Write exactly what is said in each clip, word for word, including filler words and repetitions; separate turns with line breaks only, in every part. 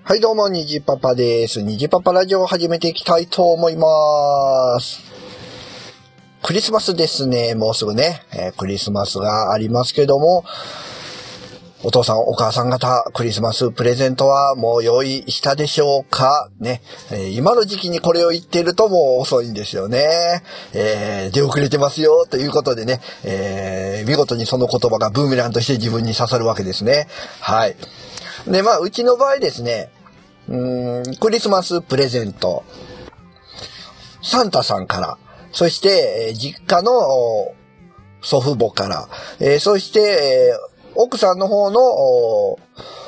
はいどうも、にじパパです。にじパパラジオを始めていきたいと思います。クリスマスですね。もうすぐね、えー、クリスマスがありますけども、お父さんお母さん方、クリスマスプレゼントはもう用意したでしょうかね、えー、今の時期にこれを言っているともう遅いんですよね。えー、出遅れてますよということでね、えー、見事にその言葉がブーメランとして自分に刺さるわけですね。はい。で、まあ、うちの場合ですね、うーん、クリスマスプレゼント、サンタさんから、そして、えー、実家の祖父母から、えー、そして、えー、奥さんの方の、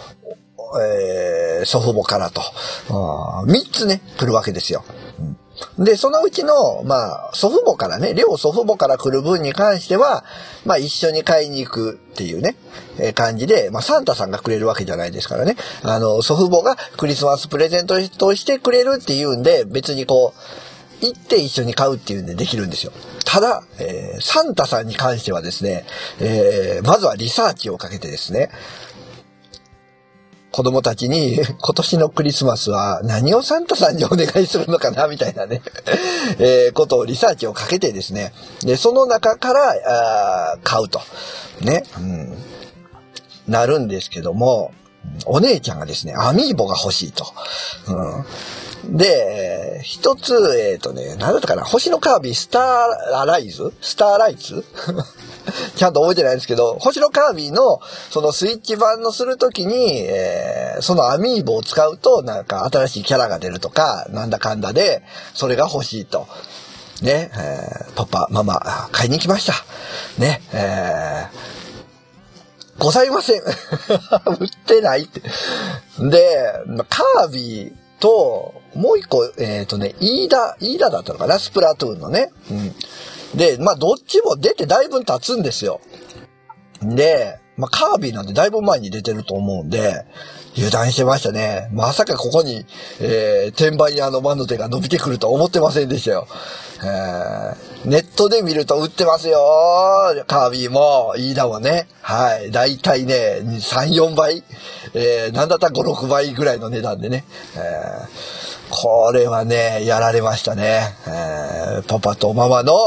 えー、祖父母からと、みっつね、来るわけですよ。うん、で、そのうちの、まあ、祖父母からね、両祖父母から来る分に関しては、まあ、一緒に買いに行くっていうね、えー、感じで、まあ、サンタさんがくれるわけじゃないですからね。あの、祖父母がクリスマスプレゼントとしてくれるっていうんで、別にこう、行って一緒に買うっていうんでできるんですよ。ただ、えー、サンタさんに関してはですね、えー、まずはリサーチをかけてですね、子供たちに今年のクリスマスは何をサンタさんにお願いするのかなみたいなね、えー、ことをリサーチをかけてですね、でその中からあ買うとね、うん、なるんですけども、お姉ちゃんがですねアミーボが欲しいと、うん、で一つえっとね何だったかな、星のカービィスターライズスターライツちゃんと覚えてないんですけど、星のカービィのそのスイッチ版のするときに、えー、そのアミーボを使うとなんか新しいキャラが出るとかなんだかんだでそれが欲しいとね、えー、パパママ買いに来ましたね、えー、ございません売ってないってでカービィともう一個えっとねイーダイーダだったのかな、スプラトゥーンのね、うんで、まあ、どっちも出てだいぶ経つんですよ。で、まあ、カービィなんてだいぶ前に出てると思うんで、油断してましたね。まさかここに、えー、転売屋の魔の手が伸びてくると思ってませんでしたよ。えー、ネットで見ると売ってますよ。カービィも、イーダもね。はい。だいたいね、さん、よんばい。えー、なんだったらご、ろくばいぐらいの値段でね。えーこれはね、やられましたね。えー、パパとママの、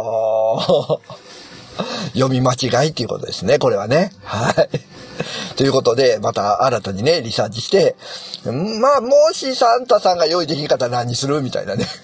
読み間違いっていうことですね、これはね。はい。ということで、また新たにね、リサーチして、まあ、もしサンタさんが用意できんかったら何するみたいなね。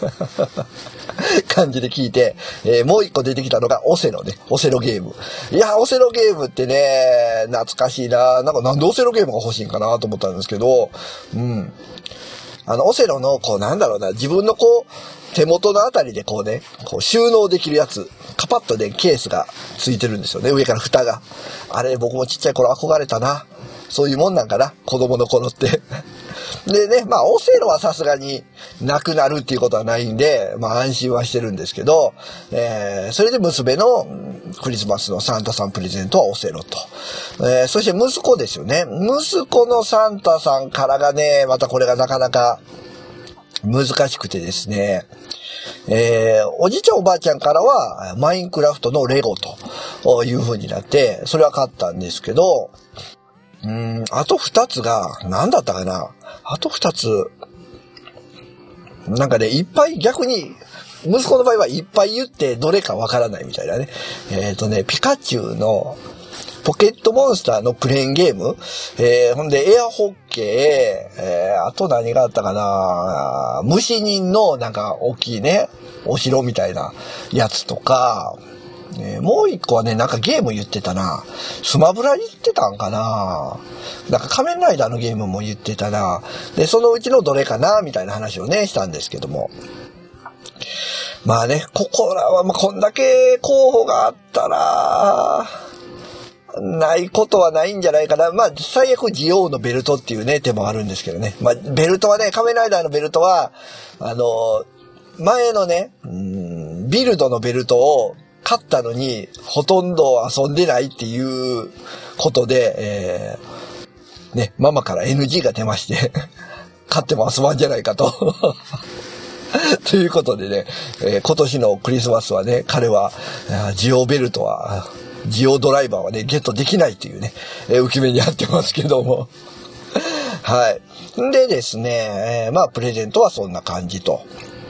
感じで聞いて、えー、もう一個出てきたのがオセロね。オセロゲーム。いや、オセロゲームってね、懐かしいな。なんかなんでオセロゲームが欲しいんかなと思ったんですけど、うん。あの、オセロの、こう、なんだろうな、自分のこう、手元のあたりでこうね、こう収納できるやつ、カパッとね、ケースがついてるんですよね、上から蓋が。あれ、僕もちっちゃい頃憧れたな。そういうもんなんかな、子供の頃って。でね、まあ、オセロはさすがになくなるっていうことはないんで、まあ、安心はしてるんですけど、えー、それで娘のクリスマスのサンタさんプレゼントはオセロと。えー、そして息子ですよね。息子のサンタさんからがね、またこれがなかなか難しくてですね、えー、おじいちゃんおばあちゃんからはマインクラフトのレゴという風になって、それは買ったんですけど、うーん、あと二つが、何だったかなあと二つ、なんかね、いっぱい逆に、息子の場合はいっぱい言ってどれかわからないみたいなね。えっとね、ピカチュウのポケットモンスターのクレーンゲーム、えー、ほんでエアホッケー、えー、あと何があったかな虫人のなんか大きいね、お城みたいなやつとか、えー、もう一個はね、なんかゲーム言ってたな。スマブラ言ってたんかな。なんか仮面ライダーのゲームも言ってたな。で、そのうちのどれかなみたいな話をね、したんですけども。まあね、ここらは、まあ、こんだけ候補があったら、ないことはないんじゃないかな。まあ、最悪ジオウのベルトっていうね、手もあるんですけどね。まあ、ベルトはね、仮面ライダーのベルトは、あの、前のね、うーん、ビルドのベルトを、買ったのにほとんど遊んでないっていうことで、えー、ね、ママから エヌジー が出まして買っても遊ばんじゃないかとということでね、えー、今年のクリスマスはね、彼はジオベルトはジオドライバーはねゲットできないっていうね、えー、浮き目にあってますけどもはい。 でですね、えー、まあ、プレゼントはそんな感じと。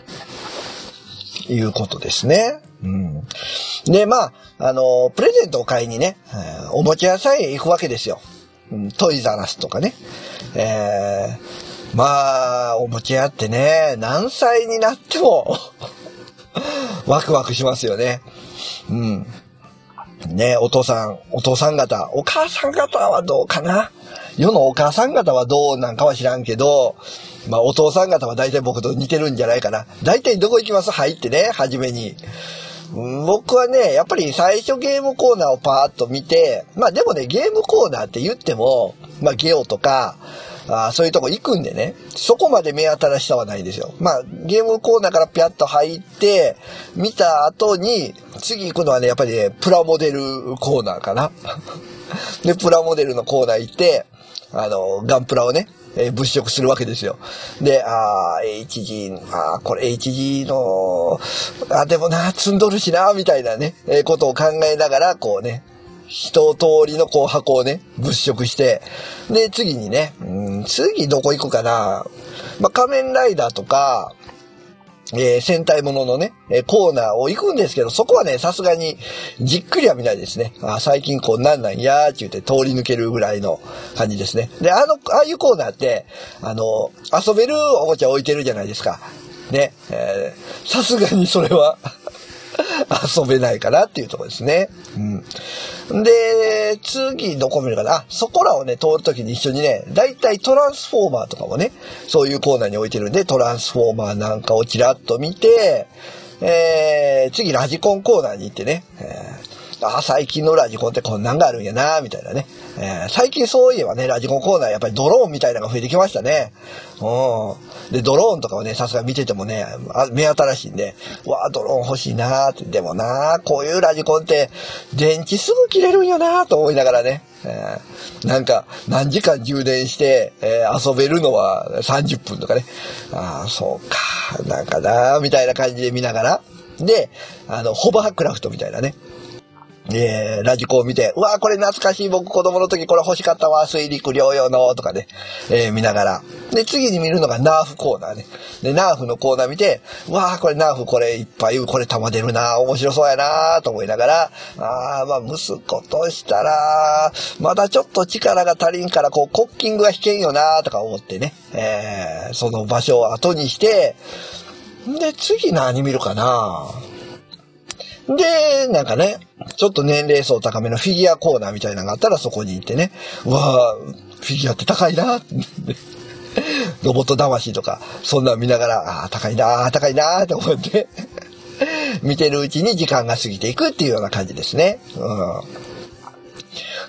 いうことですね。うん。で、まあ、あの、プレゼントを買いにね、えー、おもちゃ屋さんへ行くわけですよ。うん、トイザらスとかね。えー、まあ、おもちゃ屋ってね、何歳になっても、ワクワクしますよね。うん。ね、お父さん、お父さん方、お母さん方はどうかな。世のお母さん方はどうなんかは知らんけど、まあお父さん方は大体僕と似てるんじゃないかな。大体どこ行きます？入ってね、初めに。僕はね、やっぱり最初ゲームコーナーをパーッと見て、まあでもね、ゲームコーナーって言っても、まあゲオとか、あそういうとこ行くんでね、そこまで目新しさはないんですよ。まあゲームコーナーからピャッと入って、見た後に、次行くのはね、やっぱりね、プラモデルコーナーかな。で、プラモデルのコーナー行って、あの、ガンプラをね、えー、物色するわけですよ。で、あー、エイチジー、あー、これ エイチジー の、あ、でもな、積んどるしな、みたいなね、えー、ことを考えながら、こうね、一通りのこう箱をね、物色して、で、次にね、うん、次どこ行くかな。まあ、仮面ライダーとか、えー、戦隊もののね、えー、コーナーを行くんですけど、そこはね、さすがにじっくりは見ないですね。あ、最近こうなんなんやーって言って通り抜けるぐらいの感じですね。で、あの、ああいうコーナーって、あの、遊べるおもちゃ置いてるじゃないですか。ね、えー、さすがにそれは遊べないかなっていうところですね。うん。で、次どこ見るかな。あ、そこらをね、通るときに一緒にね、だいたいトランスフォーマーとかもね、そういうコーナーに置いてるんで、トランスフォーマーなんかをちらっと見て、えー、次ラジコンコーナーに行ってね、えー、あ、最近のラジコンってこんなんがあるんやな、みたいなね。えー、最近そういえばね、ラジコンコーナーやっぱりドローンみたいなのが増えてきましたね。うん。で、ドローンとかをね、さすが見ててもね、目新しいんで、うわードローン欲しいなーって。でもなー、こういうラジコンって、電池すぐ切れるんよなーと思いながらね。えー、なんか、何時間充電して、えー、遊べるのはさんじゅっぷんとかね。ああ、そうか、なんかなー、みたいな感じで見ながら。で、あの、ホバークラフトみたいなね。えー、ラジコを見て、うわーこれ懐かしい、僕子供の時これ欲しかったわ、水陸両用のとかね、えー、見ながら。で、次に見るのがナーフコーナーね。で、ナーフのコーナー見て、うわーこれナーフこれいっぱい、これ玉出るな、面白そうやなと思いながら、あーまあ息子としたら、まだちょっと力が足りんから、こう、コッキングが引けんよなとか思ってね、えー、その場所を後にして、で、次何見るかなで、なんかね、ちょっと年齢層高めのフィギュアコーナーみたいなのがあったらそこに行ってね、うわぁ、フィギュアって高いなってロボット魂とか、そんなの見ながら、ああ、高いなー、高いなーって思って見てるうちに時間が過ぎていくっていうような感じですね。うん。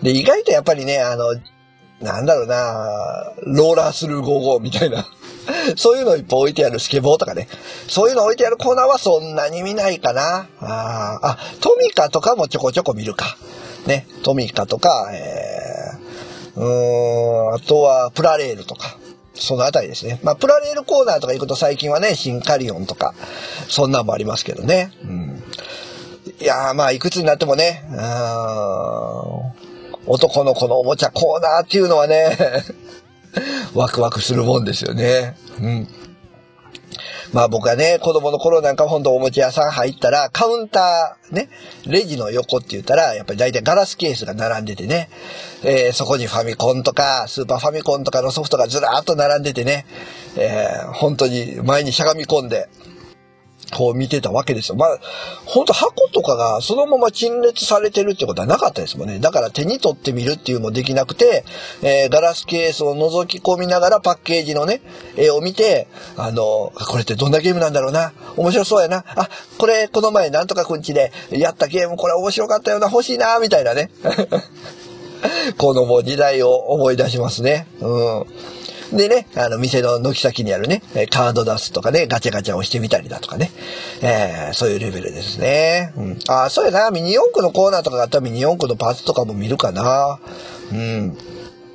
で、意外とやっぱりね、あの、なんだろうな、ローラースルーごじゅうごみたいなそういうのいっぱい置いてあるスケボーとかね。そういうの置いてあるコーナーはそんなに見ないかな。ああ、トミカとかもちょこちょこ見るか。ね。トミカとか、えー、うーん、あとはプラレールとか。そのあたりですね。まあ、プラレールコーナーとか行くと最近はね、シンカリオンとか、そんなんもありますけどね。うん。いやー、まあ、いくつになってもね、うーん、男の子のおもちゃコーナーっていうのはね、ワクワクするもんですよね。うん。まあ僕はね、子供の頃なんかほんとおもちゃ屋さん入ったら、カウンター、ね、レジの横って言ったら、やっぱり大体ガラスケースが並んでてね、えー、そこにファミコンとか、スーパーファミコンとかのソフトがずらーっと並んでてね、えー、本当に前にしゃがみ込んで、こう見てたわけですよ。まあ、ほんと箱とかがそのまま陳列されてるってことはなかったですもんね。だから手に取ってみるっていうのもできなくて、えー、ガラスケースを覗き込みながらパッケージのね、絵を見て、あの、これってどんなゲームなんだろうな。面白そうやな。あ、これこの前なんとかくんちでやったゲームこれ面白かったよな。欲しいな、みたいなね。このもう時代を思い出しますね。うん。でね、あの、店の軒先にあるね、カード出すとかね、ガチャガチャをしてみたりだとかね。えー、そういうレベルですね。うん。あ、そうやな、ミニ四駆のコーナーとかがあったらミニ四駆のパーツとかも見るかな。うん。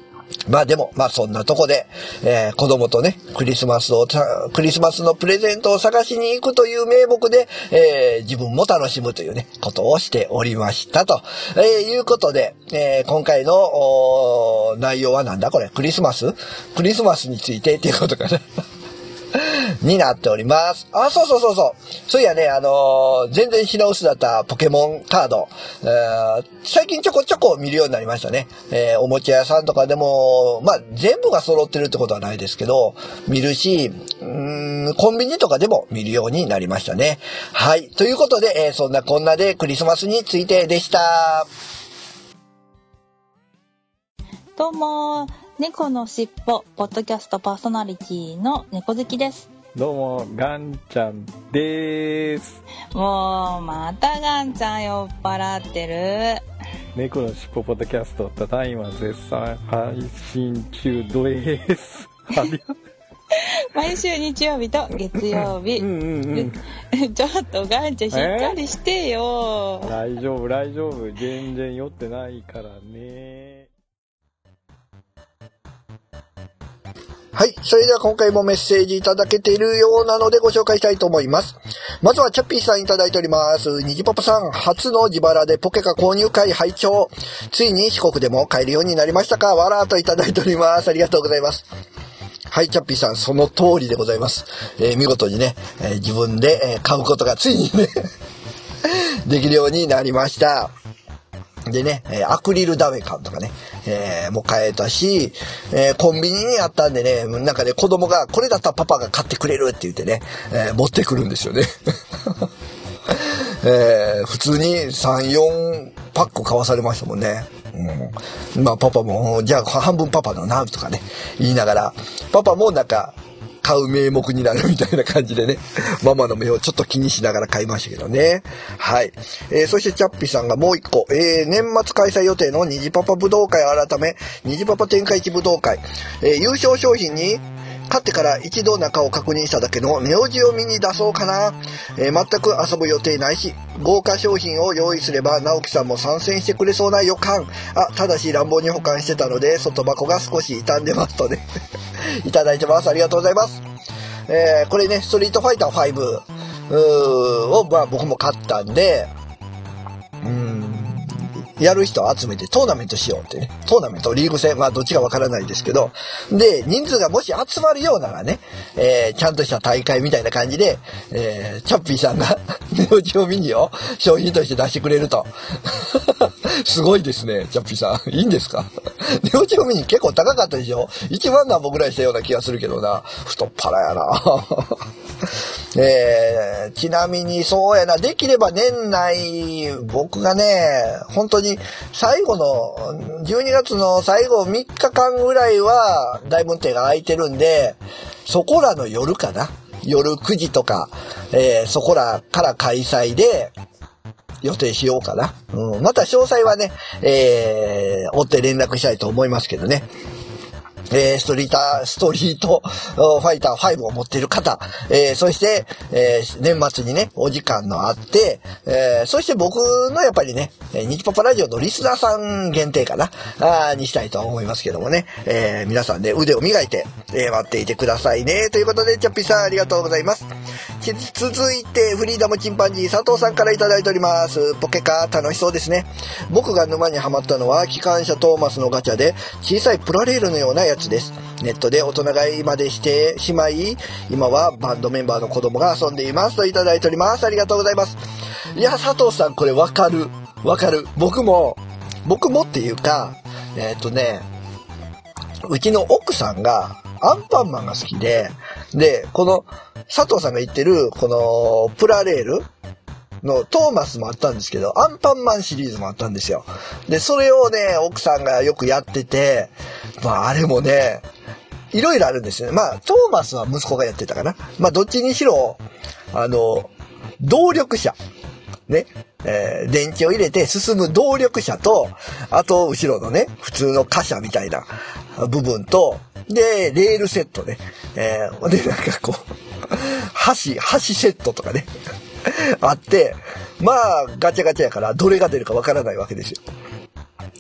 まあでも、まあそんなとこで、えー、子供とね、クリスマスを、クリスマスのプレゼントを探しに行くという名目で、えー、自分も楽しむというね、ことをしておりましたと、えー、いうことで、えー、今回の内容はなんだこれ、クリスマスクリスマスについてっていうことかな。になっております。あ、そうそうそうそう。そういやね、あのー、全然品薄だったポケモンカード、えー、最近ちょこちょこ見るようになりましたね。えー、おもちゃ屋さんとかでも、まあ、全部が揃ってるってことはないですけど、見るし、うーん、コンビニとかでも見るようになりましたね。はい。ということで、えー、そんなこんなでクリスマスについてでした。
どうも、猫のしっぽポッドキャストパーソナリティの猫好きです。
どうもガンちゃんです。
もうまたガンちゃん酔っ払ってる。
猫のしっぽポッドキャストただいま絶賛配信中です。
毎週日曜日と月曜日。うんうんうん、ちょっとガンちゃんしっかりしてよ。
大丈夫大丈夫、全然酔ってないからね。
はい。それでは今回もメッセージいただけているようなのでご紹介したいと思います。まずはチャッピーさんいただいております。にじパパさん、初の自腹でポケカ購入会拝聴。ついに四国でも買えるようになりましたか？わらーといただいております。ありがとうございます。はい、チャッピーさん、その通りでございます。えー、見事にね、えー、自分で、えー、買うことがついにね、できるようになりました。でね、えー、アクリルダメ缶とかね、えー、もう買えたし、えー、コンビニにあったんでね、なんかね、子供がこれだったらパパが買ってくれるって言ってね、えー、持ってくるんですよね。えー、普通にさん、よんパック買わされましたもんね。うん、まあパパも、じゃあ半分パパのなとかね、言いながら、パパもなんか、買う名目になるみたいな感じでね、ママの目をちょっと気にしながら買いましたけどね。はい。えー、そしてチャッピさんがもう一個、えー、年末開催予定の虹パパ武道会改め、虹パパ天下一武道会、えー、優勝商品に、買ってから一度中を確認しただけのネオジオミニ出そうかな、えー、全く遊ぶ予定ないし、豪華商品を用意すれば直樹さんも参戦してくれそうな予感。あ、ただし乱暴に保管してたので外箱が少し傷んでますとねいただいてます。ありがとうございます。えー、これね、ストリートファイターファイブうーを、まあ、僕も買ったんで、うーんやる人を集めてトーナメントしようってね。トーナメント、リーグ戦、まあどっちかわからないですけど。で、人数がもし集まるようならね、えー、ちゃんとした大会みたいな感じで、えー、チャッピーさんがネオジオミニを商品として出してくれると。すごいですね、チャッピーさん。いいんですか？ネオジオミニ結構高かったでしょ？いちまん何本ぐらいしたような気がするけどな。太っ腹やな。えー、ちなみにそうやな、できれば年内、僕がね、本当に最後の、じゅうにがつの最後みっかかんぐらいは大分店が空いてるんで、そこらの夜かな。夜くじとか、えー、そこらから開催で予定しようかな。うん、また詳細はね、えー、追って連絡したいと思いますけどね。えー、ストリーター、ストリートファイターファイブを持っている方、えー、そして、えー、年末にね、お時間のあって、えー、そして僕のやっぱりね、日パパラジオのリスナーさん限定かな、あにしたいと思いますけどもね、えー、皆さんね、腕を磨いて、えー、待っていてくださいね。ということで、チャッピーさんありがとうございます。続いて、フリーダムチンパンジー佐藤さんからいただいております。ポケカ楽しそうですね。僕が沼にハマったのは、機関車トーマスのガチャで、小さいプラレールのようなやつです。ネットで大人買いまでしてしまい、今はバンドメンバーの子供が遊んでいますといただいております。ありがとうございます。いや、佐藤さんこれわかる。わかる。僕も、僕もっていうか、えっとね、うちの奥さんがアンパンマンが好きで、で、この佐藤さんが言ってるこのプラレールのトーマスもあったんですけど、アンパンマンシリーズもあったんですよ。で、それをね、奥さんがよくやってて、まああれもね、いろいろあるんですよね。まあ、トーマスは息子がやってたかな。まあ、どっちにしろ、あの、動力車。ね。えー、電池を入れて進む動力車と、あと、後ろのね、普通の貨車みたいな部分と、で、レールセットね。えー、で、なんかこう、橋、橋セットとかね。あって、まあ、ガチャガチャやから、どれが出るかわからないわけですよ。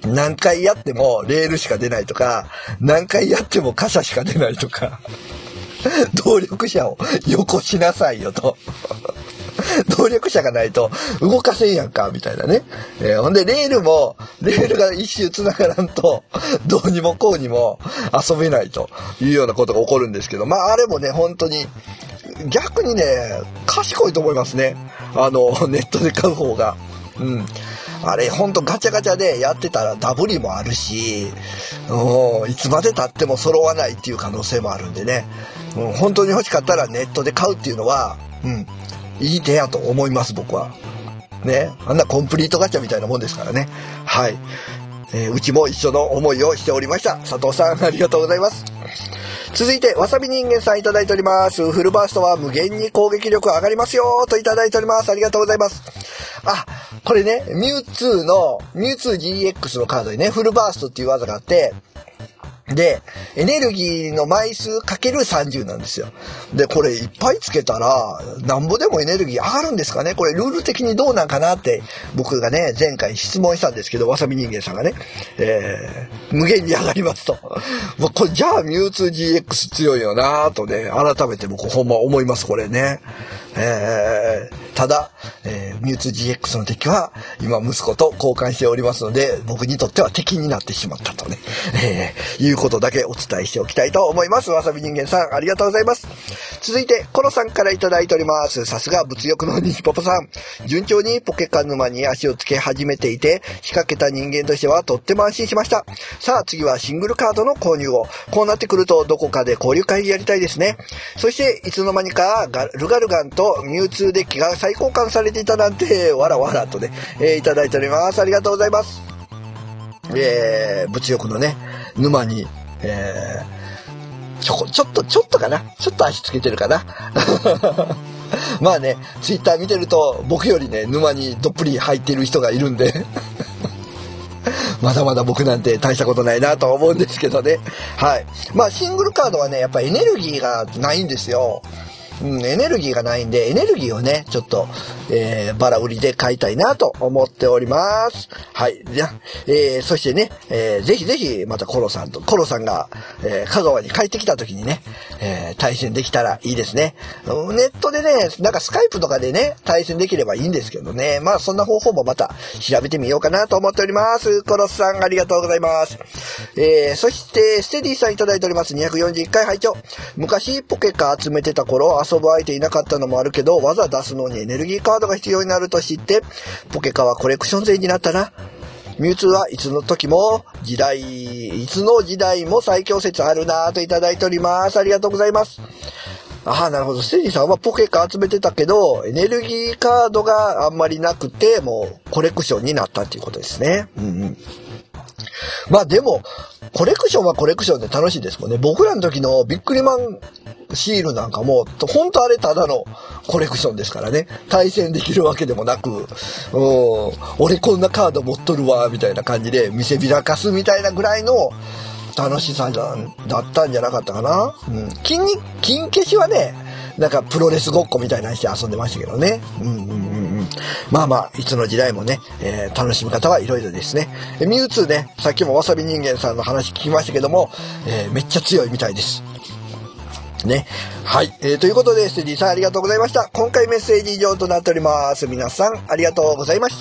何回やってもレールしか出ないとか、何回やっても傘しか出ないとか、動力車をよこしなさいよと。動力車がないと動かせんやんかみたいなね、えー、ほんでレールもレールが一周繋がらんとどうにもこうにも遊べないというようなことが起こるんですけど、まああれもね本当に逆にね賢いと思いますね、あのネットで買う方が。うん、あれほんとガチャガチャでやってたらダブりもあるし、うん、いつまで経っても揃わないっていう可能性もあるんでね、うん、本当に欲しかったらネットで買うっていうのは、うん、いい手やと思います僕はね。あんなコンプリートガチャみたいなもんですからね。はい、えー、うちも一緒の思いをしておりました。佐藤さんありがとうございます。続いてわさび人間さんいただいております。フルバーストは無限に攻撃力上がりますよといただいております。ありがとうございます。あ、これねミュウツーのミュウツー ジーエックス のカードにねフルバーストっていう技があって、でエネルギーの枚数かけるさんじゅうなんですよ。でこれいっぱいつけたらなんぼでもエネルギー上がるんですかね。これルール的にどうなんかなって僕がね前回質問したんですけど、わさび人間さんがね、えー、無限に上がりますと。もうこれじゃあミュウツー ジーエックス 強いよなとね改めて僕ほんま思いますこれね。えー、ただ、えー、ミュウツー ジーエックス の敵は今息子と交換しておりますので僕にとっては敵になってしまったとね、えー、いうことだけお伝えしておきたいと思います。わさび人間さんありがとうございます。続いてコロさんからいただいております。さすが物欲のニジパパさん、順調にポケカ沼に足をつけ始めていて仕掛けた人間としてはとっても安心しました。さあ次はシングルカードの購入を。こうなってくるとどこかで交流会やりたいですね。そしていつの間にかルガルガンとミュウツーデッキが再交換されていたなんてわらわらとね、えー、いただいております。ありがとうございます。えー、物欲のね沼に、えー、ちょこちょっとちょっとかなちょっと足つけてるかなまあねツイッター見てると僕よりね沼にどっぷり入ってる人がいるんでまだまだ僕なんて大したことないなと思うんですけどね。はい。まあシングルカードはねやっぱエネルギーがないんですよ。うん、エネルギーがないんでエネルギーをねちょっと、えー、バラ売りで買いたいなと思っております。はい。じゃあ、えー、そしてね、えー、ぜひぜひまたコロさんとコロさんが、えー、香川に帰ってきた時にね、えー、対戦できたらいいですね。ネットでねなんかスカイプとかでね対戦できればいいんですけどね、まあそんな方法もまた調べてみようかなと思っております。コロさんありがとうございます。えー、そしてステディさんいただいております。にひゃくよんじゅういっかい拝聴。昔ポケカ集めてた頃遊ぶ相手いなかったのもあるけど技出すのにエネルギーカードが必要になると知ってポケカはコレクション勢になったな。ミュウツーはいつの時も時代いつの時代も最強説あるなといただいております。ありがとうございます。ああなるほど。ステージさんはポケカ集めてたけどエネルギーカードがあんまりなくてもうコレクションになったっていうことですね。うんうん。まあでもコレクションはコレクションで楽しいですもんね。僕らの時のビックリマンシールなんかも本当あれただのコレクションですからね。対戦できるわけでもなく、うん、俺こんなカード持っとるわみたいな感じで見せびらかすみたいなぐらいの楽しさだったんじゃなかったかな。うん、金に金消しはねなんかプロレスごっこみたいなのして遊んでましたけどね。うんうんうんうん。まあまあいつの時代もね、えー、楽しみ方はいろいろですね。ミュウツーねさっきもわさび人間さんの話聞きましたけども、えー、めっちゃ強いみたいですね。はい、えー、ということでステディさんありがとうございました。今回メッセージ以上となっております。皆さんありがとうございました。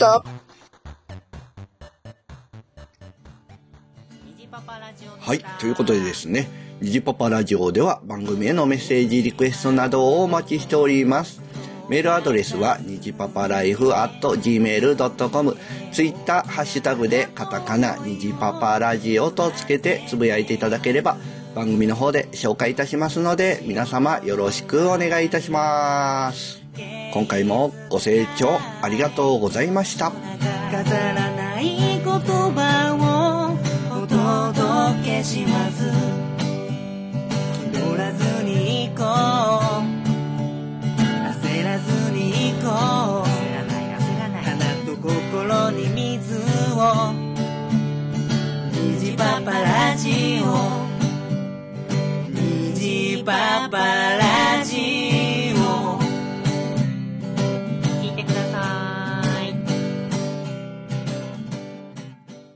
はい、ということでですね、ニジパパラジオでは番組へのメッセージリクエストなどをお待ちしております。メールアドレスはにじパパライフアットジーメールドットコム、ツイッターハッシュタグでカタカナにじパパラジオとつけてつぶやいていただければ番組の方で紹介いたしますので皆様よろしくお願いいたします。今回もご清聴ありがとうございました。飾らない言葉をお届けします。気取らずに行こう、焦らずに行こう、焦らない焦らない、花と心に水を、虹パパラ